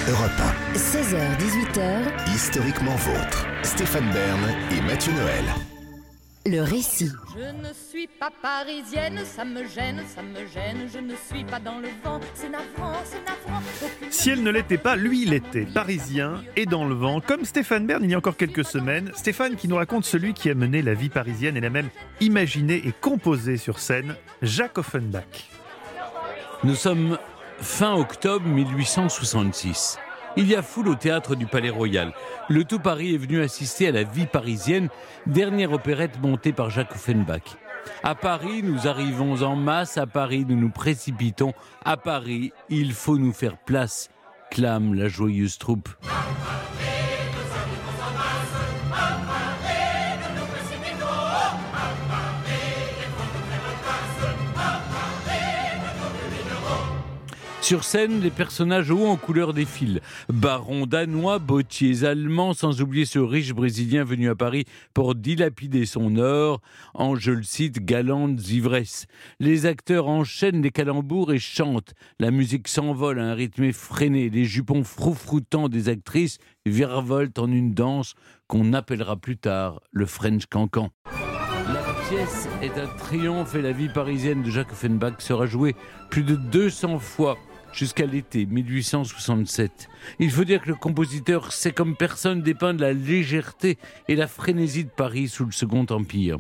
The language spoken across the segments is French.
Europe 16h-18h, Historiquement vôtre. Stéphane Bern et Mathieu Noël. le récit. Je ne suis pas parisienne, ça me gêne, je ne suis pas dans le vent, c'est navrant. Si elle ne l'était pas, lui il était parisien et dans le vent, comme Stéphane Bern il y a encore quelques semaines. Stéphane qui nous raconte celui qui a mené la vie parisienne et l'a même imaginé et composé sur scène, Jacques Offenbach. Nous sommes fin octobre 1866. Il y a foule au théâtre du Palais Royal. Le tout Paris est venu assister à la vie parisienne, dernière opérette montée par Jacques Offenbach. À Paris, nous arrivons en masse. À Paris, nous nous précipitons. À Paris, il faut nous faire place, clame la joyeuse troupe. Sur scène, les personnages hauts en couleur défilent. Barons danois, bottiers allemands, sans oublier ce riche Brésilien venu à Paris pour dilapider son or en, je le cite, galantes ivresses. Les acteurs enchaînent les calembours et chantent. La musique s'envole à un rythme effréné. Les jupons froufroutants des actrices virevoltent en une danse qu'on appellera plus tard le French Cancan. La pièce est un triomphe et la vie parisienne de Jacques Offenbach sera jouée plus de 200 fois jusqu'à l'été 1867. Il faut dire que le compositeur sait comme personne dépeindre la légèreté et la frénésie de Paris sous le Second Empire.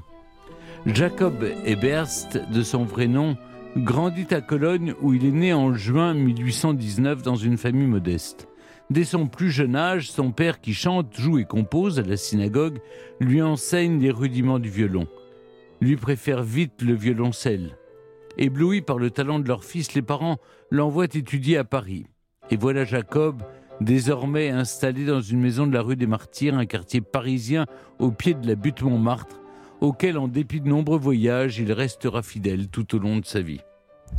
Jacob Eberst, de son vrai nom, grandit à Cologne où il est né en juin 1819 dans une famille modeste. Dès son plus jeune âge, son père qui chante, joue et compose à la synagogue lui enseigne les rudiments du violon. Lui préfère vite le violoncelle. Éblouis par le talent de leur fils, les parents l'envoient étudier à Paris. Et voilà Jacob, désormais installé dans une maison de la rue des Martyrs, un quartier parisien au pied de la butte Montmartre, auquel, en dépit de nombreux voyages, il restera fidèle tout au long de sa vie.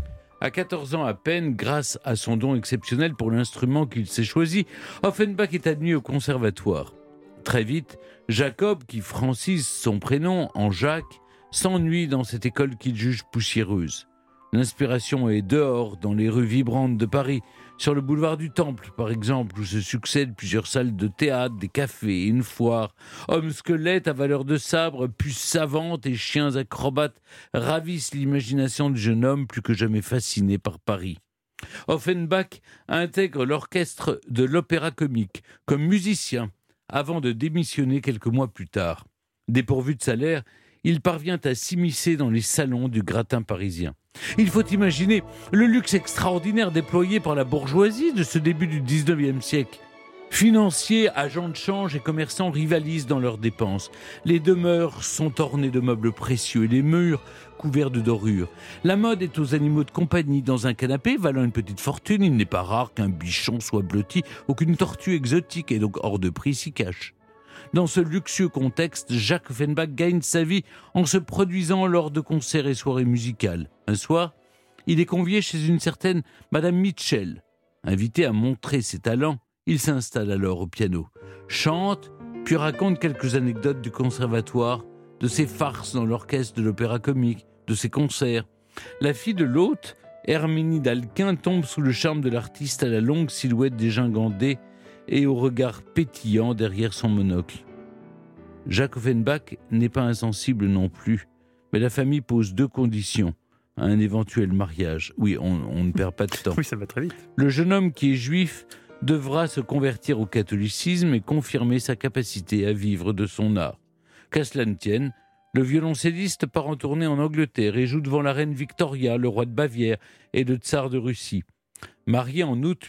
À 14 ans à peine, grâce à son don exceptionnel pour l'instrument qu'il s'est choisi, Offenbach est admis au conservatoire. Très vite, Jacob, qui francise son prénom en Jacques, s'ennuie dans cette école qu'il juge poussiéreuse. L'inspiration est dehors, dans les rues vibrantes de Paris, sur le boulevard du Temple, par exemple, où se succèdent plusieurs salles de théâtre, des cafés et une foire. Hommes squelettes à valeur de sabre, puces savantes et chiens acrobates ravissent l'imagination du jeune homme plus que jamais fasciné par Paris. Offenbach intègre l'orchestre de l'Opéra Comique comme musicien avant de démissionner quelques mois plus tard. Dépourvu de salaire, il parvient à s'immiscer dans les salons du gratin parisien. Il faut imaginer le luxe extraordinaire déployé par la bourgeoisie de ce début du 19e siècle. Financiers, agents de change et commerçants rivalisent dans leurs dépenses. Les demeures sont ornées de meubles précieux et les murs couverts de dorures. La mode est aux animaux de compagnie. Dans un canapé valant une petite fortune, il n'est pas rare qu'un bichon soit blotti ou qu'une tortue exotique et donc hors de prix s'y cache. Dans ce luxueux contexte, Jacques Offenbach gagne sa vie en se produisant lors de concerts et soirées musicales. Un soir, il est convié chez une certaine Madame Mitchell. Invité à montrer ses talents, il s'installe alors au piano, chante, puis raconte quelques anecdotes du conservatoire, de ses farces dans l'orchestre de l'Opéra Comique, de ses concerts. La fille de l'hôte, Herminie d'Alquin, tombe sous le charme de l'artiste à la longue silhouette dégingandée et au regard pétillant derrière son monocle. Jacques Offenbach n'est pas insensible non plus, mais la famille pose 2 conditions à un éventuel mariage. Oui, on ne perd pas de temps. Oui, ça va très vite. Le jeune homme qui est juif devra se convertir au catholicisme et confirmer sa capacité à vivre de son art. Qu'à cela ne tienne, le violoncelliste part en tournée en Angleterre et joue devant la reine Victoria, le roi de Bavière et le tsar de Russie. Marié en août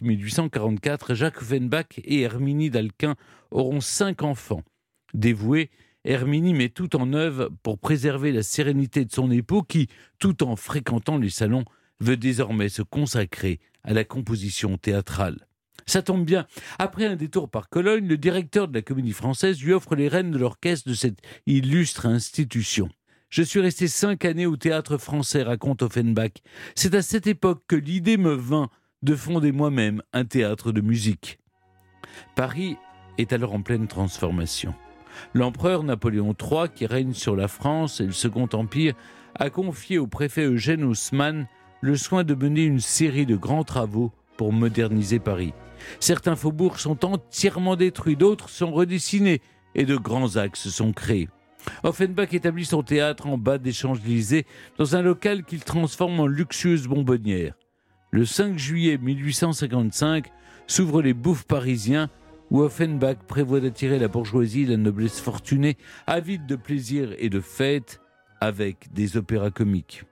1844, Jacques Offenbach et Herminie d'Alquin auront 5 enfants. Dévouée, Herminie met tout en œuvre pour préserver la sérénité de son époux qui, tout en fréquentant les salons, veut désormais se consacrer à la composition théâtrale. Ça tombe bien, après un détour par Cologne, le directeur de la Comédie Française lui offre les rênes de l'orchestre de cette illustre institution. « Je suis resté 5 années au Théâtre Français », raconte Offenbach. « C'est à cette époque que l'idée me vint de fonder moi-même un théâtre de musique. » Paris est alors en pleine transformation. L'empereur Napoléon III, qui règne sur la France et le Second Empire, a confié au préfet Eugène Haussmann le soin de mener une série de grands travaux pour moderniser Paris. Certains faubourgs sont entièrement détruits, d'autres sont redessinés et de grands axes sont créés. Offenbach établit son théâtre en bas des Champs-Élysées dans un local qu'il transforme en luxueuse bonbonnière. Le 5 juillet 1855 s'ouvrent les Bouffes parisiens où Offenbach prévoit d'attirer la bourgeoisie et la noblesse fortunée, avide de plaisir et de fêtes, avec des opéras comiques.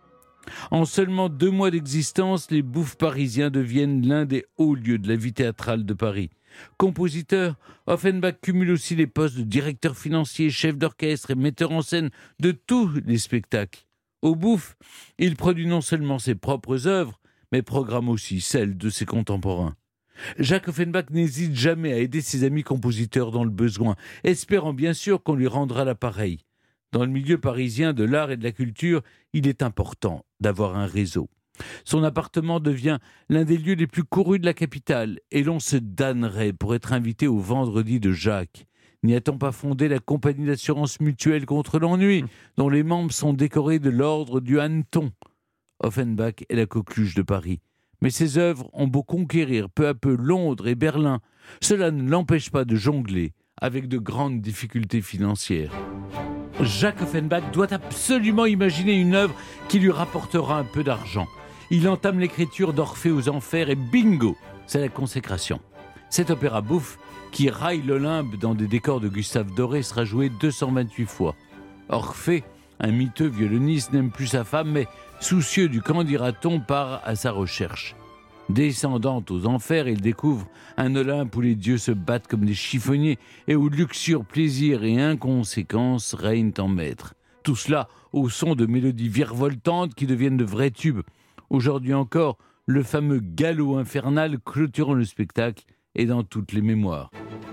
En seulement 2 mois d'existence, les Bouffes parisiens deviennent l'un des hauts lieux de la vie théâtrale de Paris. Compositeur, Offenbach cumule aussi les postes de directeur financier, chef d'orchestre et metteur en scène de tous les spectacles. Aux Bouffes, il produit non seulement ses propres œuvres, mais programme aussi celles de ses contemporains. Jacques Offenbach n'hésite jamais à aider ses amis compositeurs dans le besoin, espérant bien sûr qu'on lui rendra l'appareil. Dans le milieu parisien de l'art et de la culture, il est important d'avoir un réseau. Son appartement devient l'un des lieux les plus courus de la capitale et l'on se damnerait pour être invité au vendredi de Jacques. N'y a-t-on pas fondé la compagnie d'assurance mutuelle contre l'ennui, dont les membres sont décorés de l'ordre du hanneton? Offenbach est la coqueluche de Paris. Mais ses œuvres ont beau conquérir peu à peu Londres et Berlin, cela ne l'empêche pas de jongler avec de grandes difficultés financières. Jacques Offenbach doit absolument imaginer une œuvre qui lui rapportera un peu d'argent. Il entame l'écriture d'Orphée aux Enfers et bingo, c'est la consécration. Cet opéra bouffe, qui raille l'Olympe dans des décors de Gustave Doré, sera joué 228 fois. Orphée, un miteux violoniste, n'aime plus sa femme, mais soucieux du qu'en dira-t-on, part à sa recherche. Descendant aux enfers, il découvre un Olympe où les dieux se battent comme des chiffonniers et où luxure, plaisir et inconséquence règnent en maître. Tout cela au son de mélodies virevoltantes qui deviennent de vrais tubes. Aujourd'hui encore, le fameux galop infernal clôturant le spectacle est dans toutes les mémoires.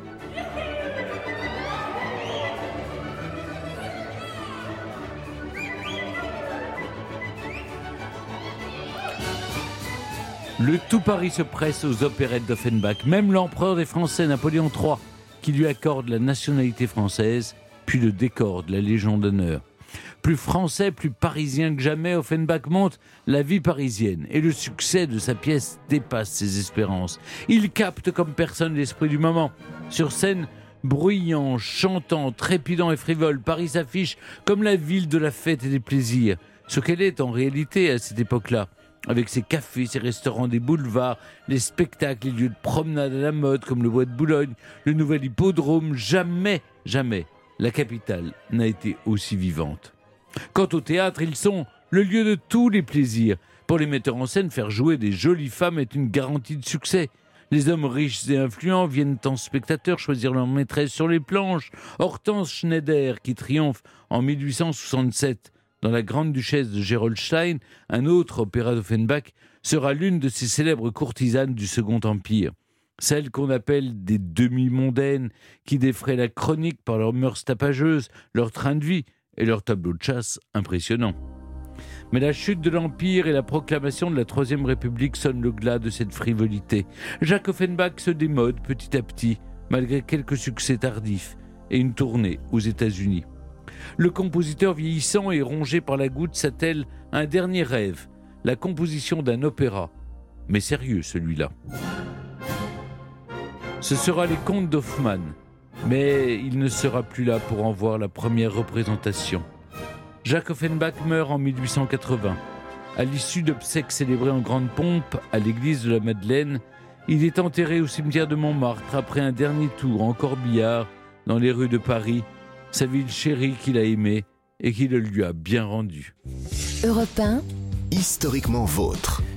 Le tout Paris se presse aux opérettes d'Offenbach. Même l'empereur des Français, Napoléon III, qui lui accorde la nationalité française, puis le décor de la Légion d'honneur. Plus français, plus parisien que jamais, Offenbach montre la vie parisienne. Et le succès de sa pièce dépasse ses espérances. Il capte comme personne l'esprit du moment. Sur scène, bruyant, chantant, trépidant et frivole, Paris s'affiche comme la ville de la fête et des plaisirs. Ce qu'elle est en réalité à cette époque-là. Avec ses cafés, ses restaurants des boulevards, les spectacles, les lieux de promenade à la mode comme le Bois de Boulogne, le nouvel hippodrome, jamais la capitale n'a été aussi vivante. Quant au théâtre, ils sont le lieu de tous les plaisirs. Pour les metteurs en scène, faire jouer des jolies femmes est une garantie de succès. Les hommes riches et influents viennent en spectateurs choisir leur maîtresse sur les planches. Hortense Schneider, qui triomphe en 1867 dans La Grande Duchesse de Gerolstein, un autre opéra d'Offenbach, sera l'une de ces célèbres courtisanes du Second Empire. Celles qu'on appelle des demi-mondaines, qui défraient la chronique par leurs mœurs tapageuses, leur train de vie et leur tableau de chasse impressionnant. Mais la chute de l'Empire et la proclamation de la Troisième République sonnent le glas de cette frivolité. Jacques Offenbach se démode petit à petit, malgré quelques succès tardifs et une tournée aux États-Unis. Le compositeur vieillissant et rongé par la goutte s'attelle à un dernier rêve, la composition d'un opéra, mais sérieux celui-là. Ce sera les Contes d'Hoffmann, mais il ne sera plus là pour en voir la première représentation. Jacques Offenbach meurt en 1880. À l'issue d'obsèques célébrées en grande pompe à l'église de la Madeleine, il est enterré au cimetière de Montmartre après un dernier tour en corbillard dans les rues de Paris, sa ville chérie qu'il a aimée et qui le lui a bien rendu. Europe 1, historiquement vôtre.